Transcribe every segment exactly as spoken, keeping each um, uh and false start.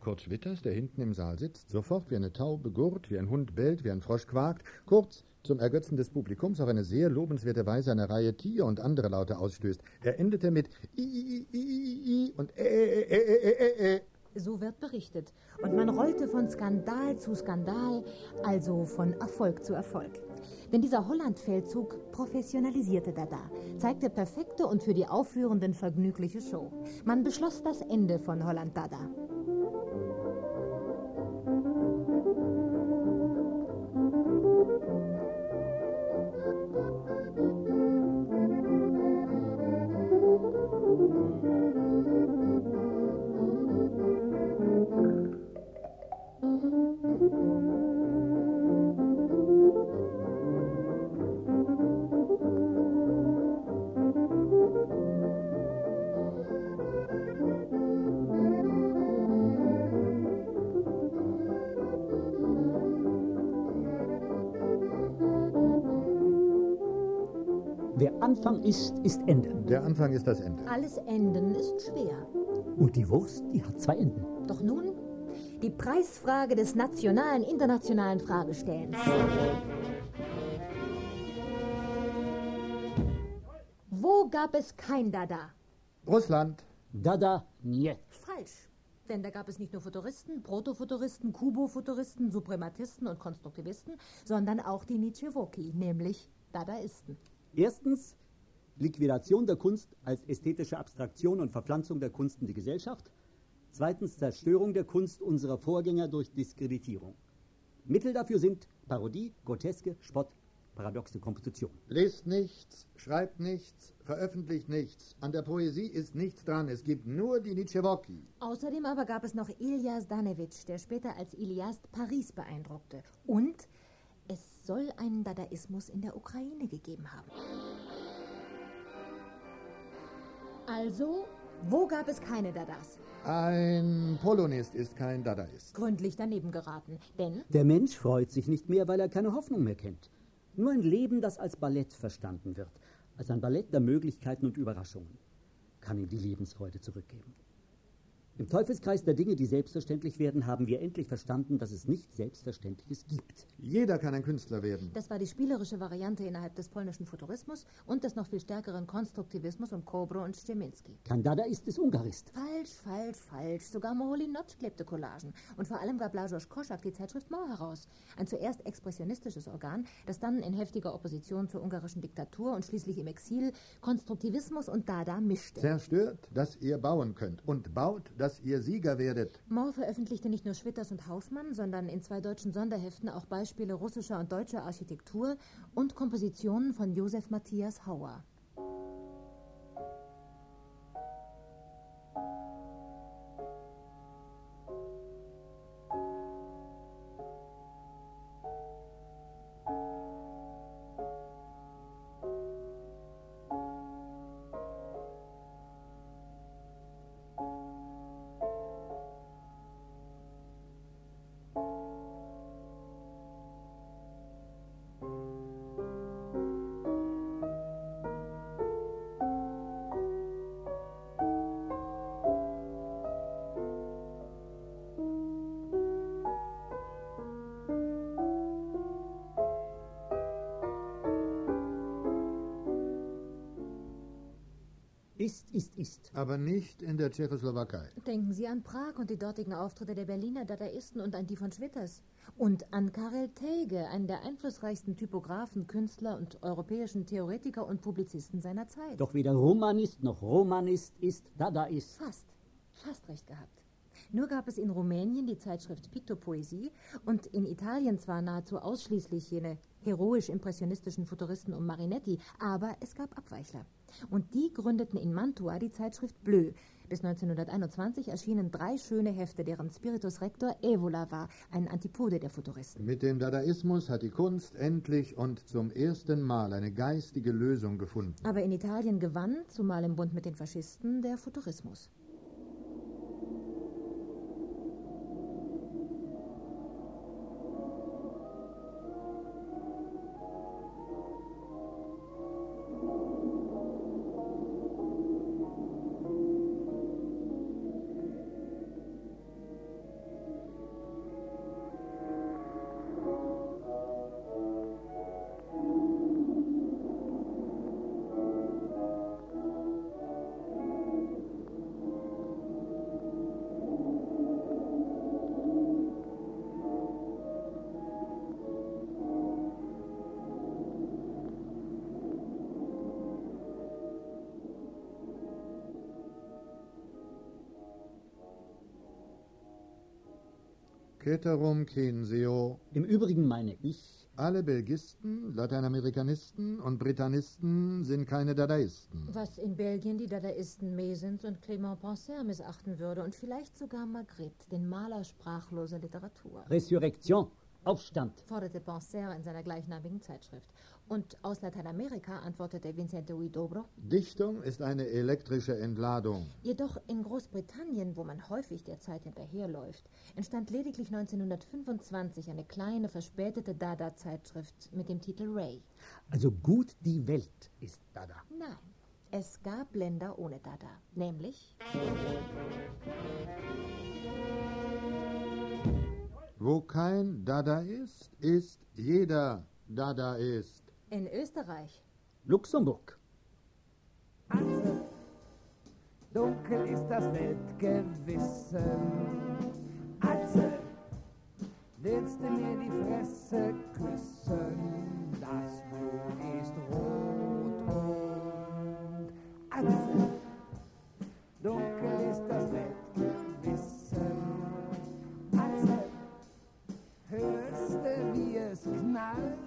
Kurt Schwitters, der hinten im Saal sitzt, sofort wie eine Taube gurrt, wie ein Hund bellt, wie ein Frosch quakt, kurz zum Ergötzen des Publikums auf eine sehr lobenswerte Weise eine Reihe Tier und andere Laute ausstößt. Er endete mit I, I, I, I, I und Ä, Ä, Ä, Ä, Ä, Ä. So wird berichtet. Und man rollte von Skandal zu Skandal, also von Erfolg zu Erfolg. Denn dieser Holland-Feldzug professionalisierte Dada, zeigte perfekte und für die Aufführenden vergnügliche Show. Man beschloss das Ende von Holland Dada. Der Anfang ist, ist Ende. Der Anfang ist das Ende. Alles Enden ist schwer. Und die Wurst, die hat zwei Enden. Doch nun die Preisfrage des nationalen, internationalen Fragestellens. Wo gab es kein Dada? Russland. Dada, nie. Falsch. Denn da gab es nicht nur Futuristen, Protofuturisten, Kubo-Futuristen, Suprematisten und Konstruktivisten, sondern auch die Nietzschewoki, nämlich Dadaisten. Erstens, Liquidation der Kunst als ästhetische Abstraktion und Verpflanzung der Kunst in die Gesellschaft. Zweitens, Zerstörung der Kunst unserer Vorgänger durch Diskreditierung. Mittel dafür sind Parodie, Groteske, Spott, paradoxe Komposition. Lest nichts, schreibt nichts, veröffentlicht nichts. An der Poesie ist nichts dran. Es gibt nur die Nietzschewoki. Außerdem aber gab es noch Ilja Zdanewitsch, der später als Iliast Paris beeindruckte. Und es soll einen Dadaismus in der Ukraine gegeben haben. Also, wo gab es keine Dadas? Ein Polonist ist kein Dadaist. Gründlich daneben geraten, denn Der Mensch freut sich nicht mehr, weil er keine Hoffnung mehr kennt. Nur ein Leben, das als Ballett verstanden wird, als ein Ballett der Möglichkeiten und Überraschungen, kann ihm die Lebensfreude zurückgeben. Im Teufelskreis der Dinge, die selbstverständlich werden, haben wir endlich verstanden, dass es nichts Selbstverständliches gibt. Jeder kann ein Künstler werden. das war die spielerische Variante innerhalb des polnischen Futurismus und des noch viel stärkeren Konstruktivismus um Kobro und Stieminski. Kein Dadaist ist Ungarist. Falsch, falsch, falsch. Sogar Moholy Nagy klebte Collagen. Und vor allem gab Lajos Kossak die Zeitschrift Mau heraus. Ein zuerst expressionistisches Organ, das dann in heftiger Opposition zur ungarischen Diktatur und schließlich im Exil Konstruktivismus und Dada mischte. Zerstört, dass ihr bauen könnt und baut, dass ihr Sieger werdet. Mau veröffentlichte nicht nur Schwitters und Hausmann, sondern in zwei deutschen Sonderheften auch Beispiele russischer und deutscher Architektur und Kompositionen von Josef Matthias Hauer. Ist, ist, ist. Aber nicht in der Tschechoslowakei. Denken Sie an Prag und die dortigen Auftritte der Berliner Dadaisten und an die von Schwitters. Und an Karel Teige, einen der einflussreichsten Typografen, Künstler und europäischen Theoretiker und Publizisten seiner Zeit. Doch weder Romanist noch Romanist ist Dadaist. Fast, fast recht gehabt. Nur gab es in Rumänien die Zeitschrift Piktopoesie und in Italien zwar nahezu ausschließlich jene heroisch-impressionistischen Futuristen um Marinetti, aber es gab Abweichler. Und die gründeten in Mantua die Zeitschrift Bleu. Bis neunzehnhunderteinundzwanzig erschienen drei schöne Hefte, deren Spiritus Rector Evola war, ein Antipode der Futuristen. Mit dem Dadaismus hat die Kunst endlich und zum ersten Mal eine geistige Lösung gefunden. Aber in Italien gewann, zumal im Bund mit den Faschisten, der Futurismus. Ceterum censeo. Im Übrigen meine ich, Alle Belgisten, Lateinamerikanisten und Britannisten sind keine Dadaisten. Was in Belgien die Dadaisten Mesens und Clément Poncer missachten würde und vielleicht sogar Magritte, den Maler sprachloser Literatur. Resurrektion, Aufstand. Forderte Poncer in seiner gleichnamigen Zeitschrift. Und aus Lateinamerika antwortete Vicente Huidobro: Dichtung ist eine elektrische Entladung. Jedoch in Großbritannien, wo man häufig der Zeit hinterherläuft, entstand lediglich neunzehnhundertfünfundzwanzig eine kleine, verspätete Dada-Zeitschrift mit dem Titel Ray. Also gut, die Welt ist Dada. Nein, es gab Länder ohne Dada, nämlich Wo kein Dada ist, ist jeder Dadaist. in Österreich. Luxemburg. Atze, dunkel ist das Weltgewissen. Atze, willst du mir die Fresse küssen? Das Blut ist rot und Atze, dunkel ist das Weltgewissen. Atze, hörst du, wie es knallt?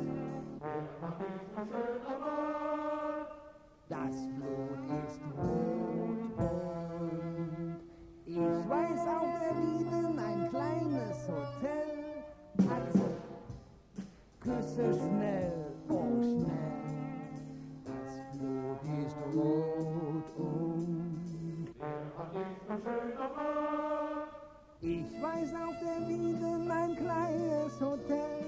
Das Blut ist rot und ich weiß auf der Wieden ein kleines Hotel. Atze, küsse schnell, oh schnell. Das Blut ist rot und ich weiß auf der Wieden ein kleines Hotel.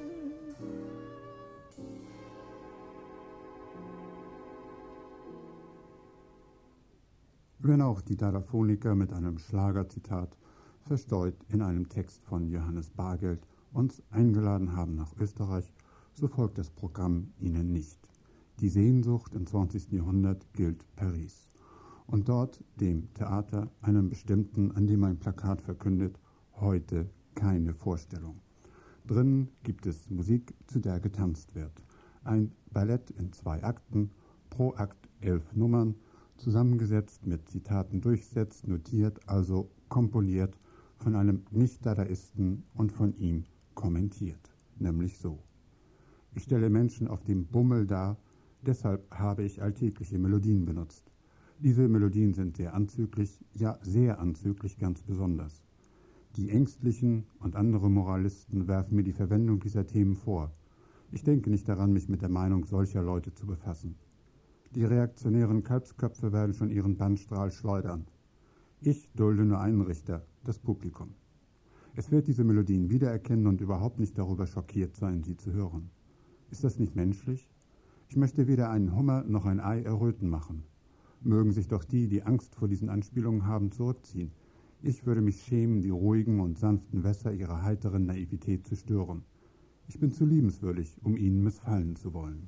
Wenn auch die Dadaphoniker mit einem Schlagerzitat, verstreut in einem Text von Johannes Bargeld, uns eingeladen haben nach Österreich, so folgt das Programm ihnen nicht. Die Sehnsucht im zwanzigsten Jahrhundert gilt Paris. Und dort dem Theater, einem bestimmten, an dem ein Plakat verkündet, heute keine Vorstellung. Drinnen gibt es Musik, zu der getanzt wird. Ein Ballett in zwei Akten, pro Akt elf Nummern, zusammengesetzt mit Zitaten durchsetzt, notiert, also komponiert von einem Nicht-Dadaisten und von ihm kommentiert, nämlich so. Ich stelle Menschen auf dem Bummel dar, deshalb habe ich alltägliche Melodien benutzt. Diese Melodien sind sehr anzüglich, ja sehr anzüglich ganz besonders. Die Ängstlichen und andere Moralisten werfen mir die Verwendung dieser Themen vor. Ich denke nicht daran, mich mit der Meinung solcher Leute zu befassen. Die reaktionären Kalbsköpfe werden schon ihren Bannstrahl schleudern. Ich dulde nur einen Richter, das Publikum. Es wird diese Melodien wiedererkennen und überhaupt nicht darüber schockiert sein, sie zu hören. Ist das nicht menschlich? Ich möchte weder einen Hummer noch ein Ei erröten machen. Mögen sich doch die, die Angst vor diesen Anspielungen haben, zurückziehen. Ich würde mich schämen, die ruhigen und sanften Wässer ihrer heiteren Naivität zu stören. Ich bin zu liebenswürdig, um ihnen missfallen zu wollen.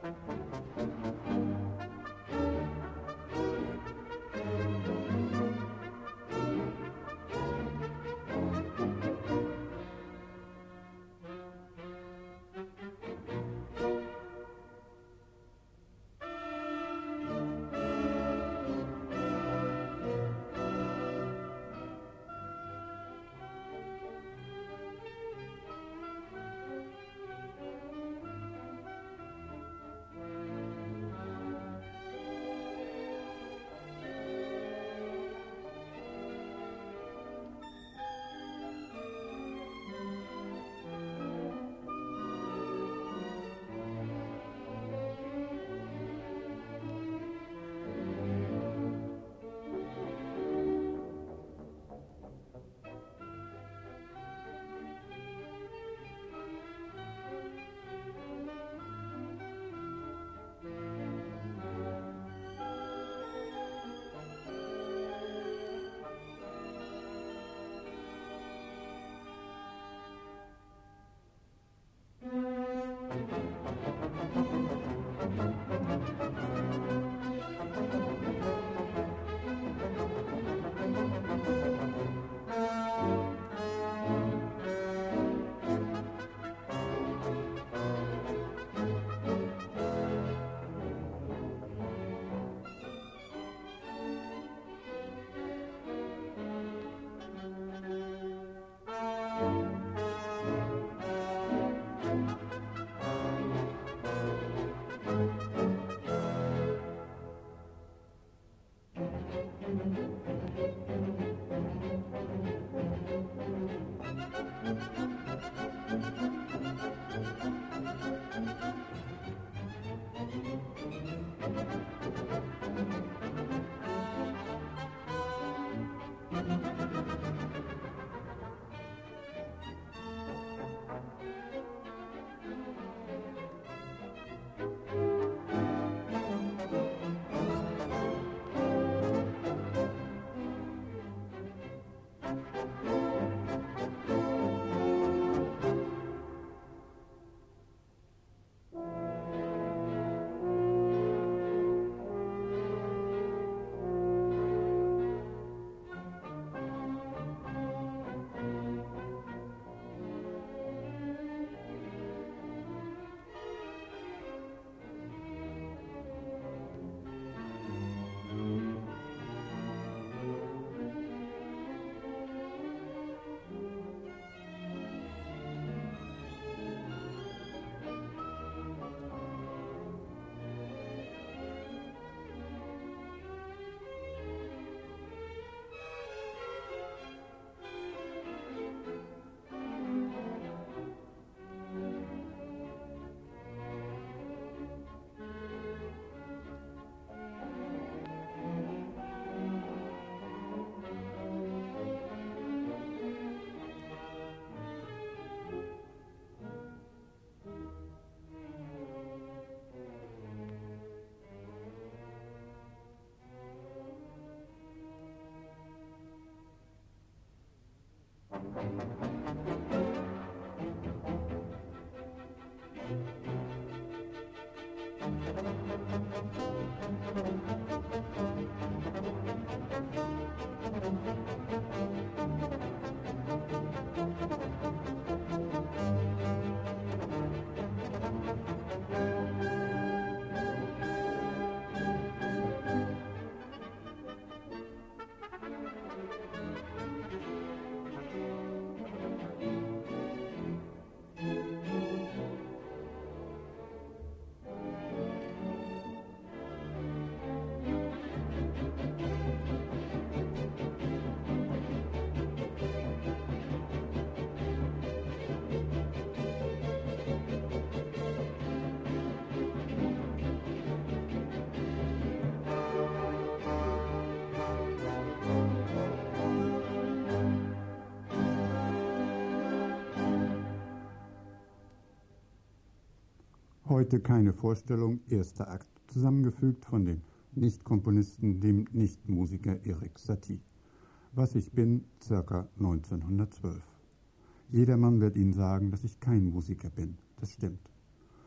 Heute keine Vorstellung, erster Akt, zusammengefügt von dem Nicht-Komponisten, dem Nicht-Musiker Erik Satie. Was ich bin, circa neunzehnhundertzwölf. Jedermann wird Ihnen sagen, dass ich kein Musiker bin. Das stimmt.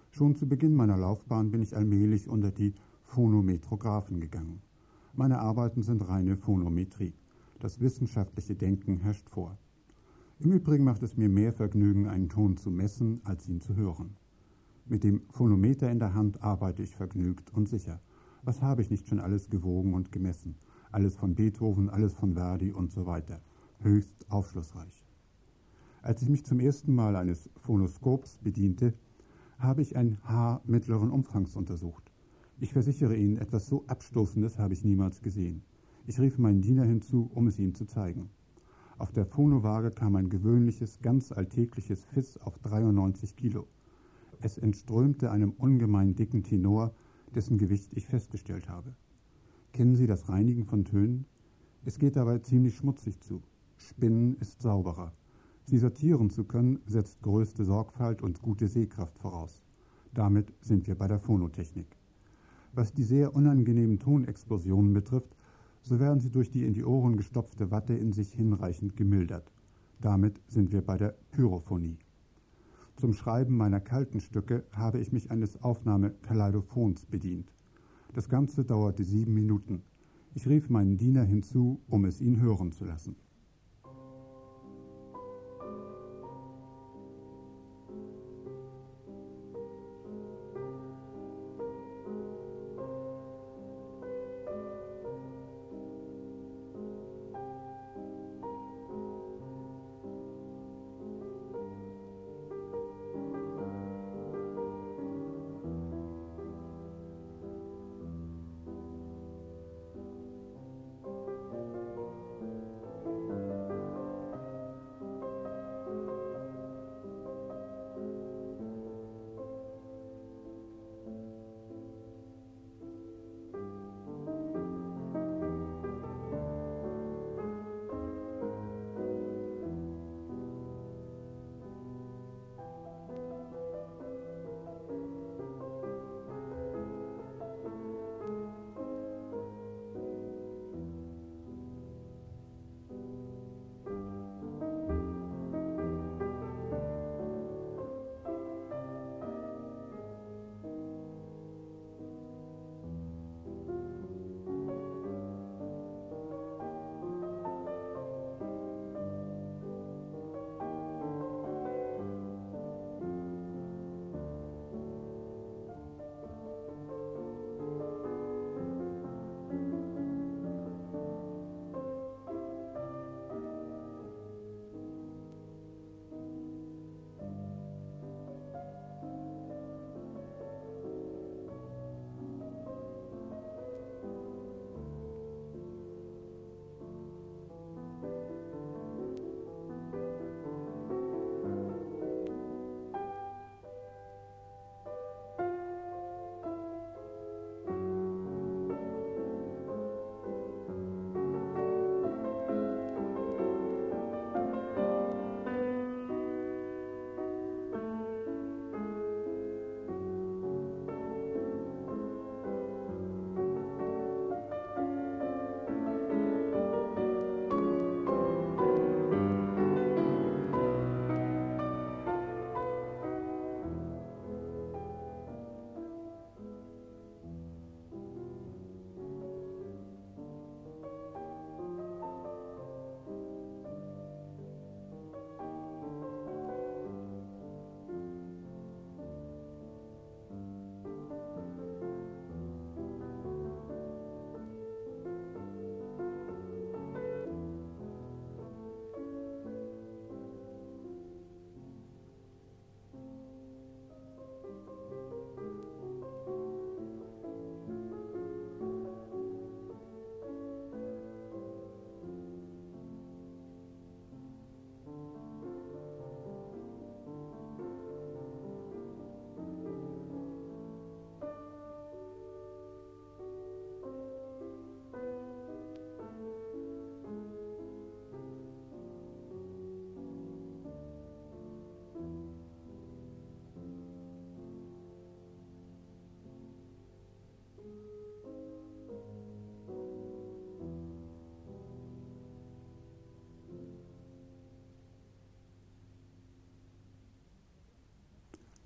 Schon zu Beginn meiner Laufbahn bin ich allmählich unter die Phonometrographen gegangen. Meine Arbeiten sind reine Phonometrie. Das wissenschaftliche Denken herrscht vor. Im Übrigen macht es mir mehr Vergnügen, einen Ton zu messen, als ihn zu hören. Mit dem Phonometer in der Hand arbeite ich vergnügt und sicher. Was habe ich nicht schon alles gewogen und gemessen? Alles von Beethoven, alles von Verdi und so weiter. Höchst aufschlussreich. Als ich mich zum ersten Mal eines Phonoskops bediente, habe ich ein Haar mittleren Umfangs untersucht. Ich versichere Ihnen, etwas so Abstoßendes habe ich niemals gesehen. Ich rief meinen Diener hinzu, um es ihm zu zeigen. Auf der Phonowaage kam ein gewöhnliches, ganz alltägliches Fis auf dreiundneunzig Kilo. Es entströmte einem ungemein dicken Tenor, dessen Gewicht ich festgestellt habe. Kennen Sie das Reinigen von Tönen? Es geht dabei ziemlich schmutzig zu. Spinnen ist sauberer. Sie sortieren zu können, setzt größte Sorgfalt und gute Sehkraft voraus. Damit sind wir bei der Phonotechnik. Was die sehr unangenehmen Tonexplosionen betrifft, so werden sie durch die in die Ohren gestopfte Watte in sich hinreichend gemildert. Damit sind wir bei der Pyrophonie. Zum Schreiben meiner kalten Stücke habe ich mich eines Aufnahmekaleidophons bedient. Das Ganze dauerte sieben Minuten. Ich rief meinen Diener hinzu, um es ihn hören zu lassen.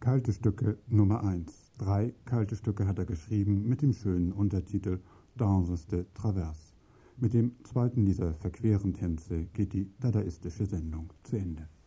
Kalte Stücke Nummer eins. Drei kalte Stücke hat er geschrieben mit dem schönen Untertitel Danses de Travers. Mit dem zweiten dieser verqueren Tänze geht die dadaistische Sendung zu Ende.